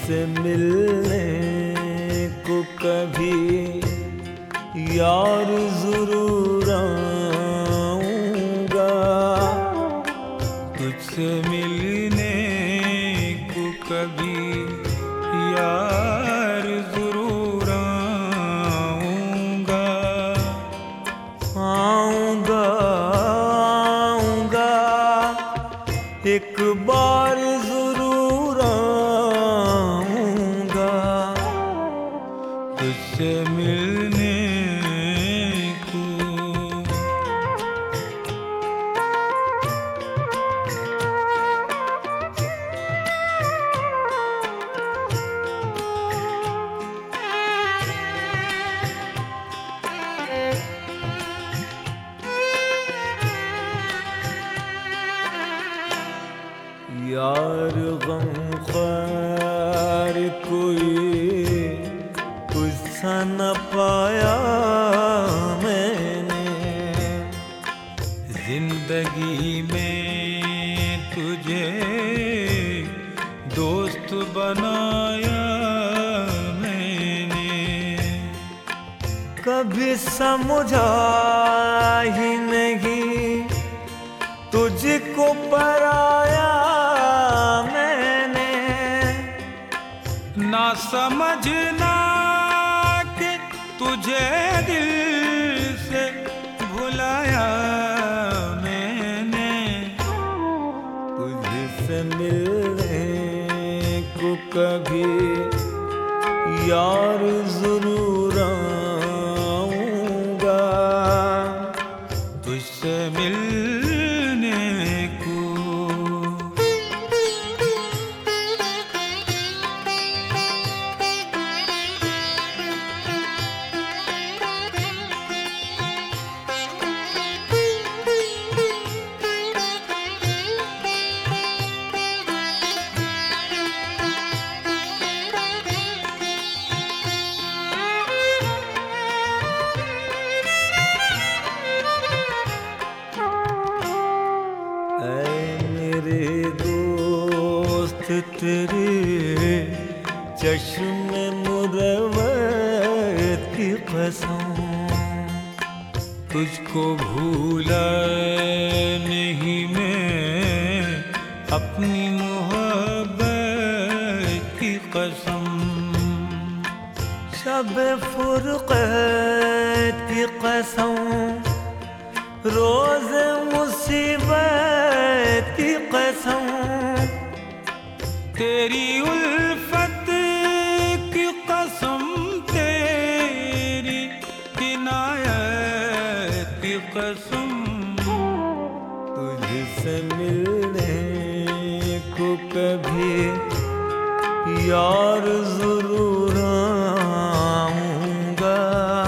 तुझसे मिलने को कभी यार जरूर आऊंगा, तुझसे मिलने को कभी यार जरूर आऊंगा। आऊंगा आऊंगा एक बार जरूर आऊंगा, तुझसे मिलने को। यार गमख्वार कोई तुझसा न पाया मैंने, जिंदगी में तुझे दोस्त बनाया मैंने, कभी समझा ही नहीं तुझको पराया मैंने, ना समझना कि तुझे दिल से भुलाया मैंने, तुझसे मिलने को कभी यार जरूर आऊंगा, तुझसे मिलने को। मेरे दोस्त तेरे चश्मे मुरवत की कसम, तुझको भूला नहीं मैं अपनी मोहब्बत की कसम, शब फुरक़त की कसम, रोज़ मुसीबत की कसम, तेरी उल्फत की कसम, तेरी इनायत की कसम, तुझसे मिलने को कभी यार जरूर आऊंगा,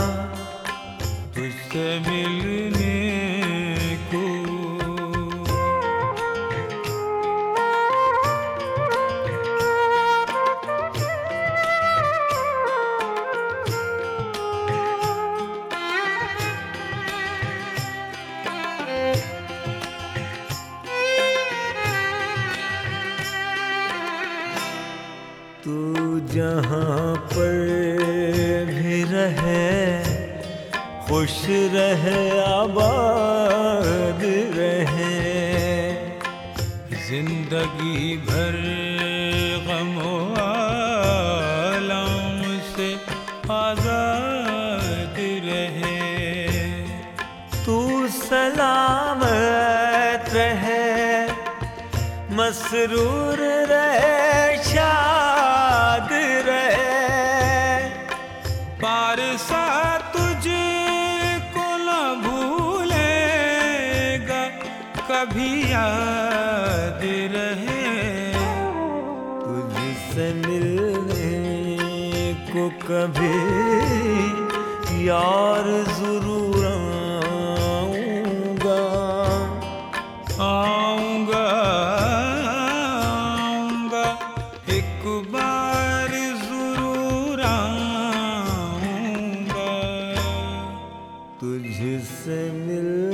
तुझसे मिलने को। तू जहाँ पर भी रहे खुश रहे आबाद रहे, जिंदगी भर गमो आलम से आजाद रहे, तू सलामत रहे मसरूर रहे शाद रहे, पारसा तुझको न भूलेगा कभी याद रहे, तुझसे मिलने को कभी यार जरूर आऊंगा, आऊंगा आऊंगा एक बार जरूर आऊंगा, तुझसे मिल